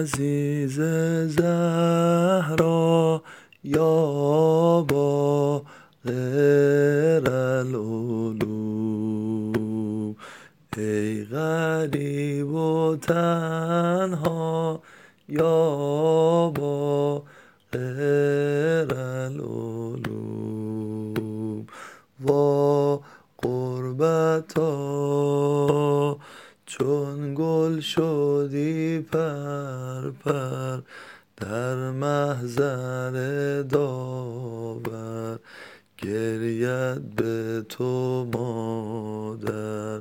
عزیز زهرا یا با غیر العلوم، ای غریب و تنها یا با غیر العلوم. وا غربتا چون گل شدی پر در محضر داور، گرید به تو مادر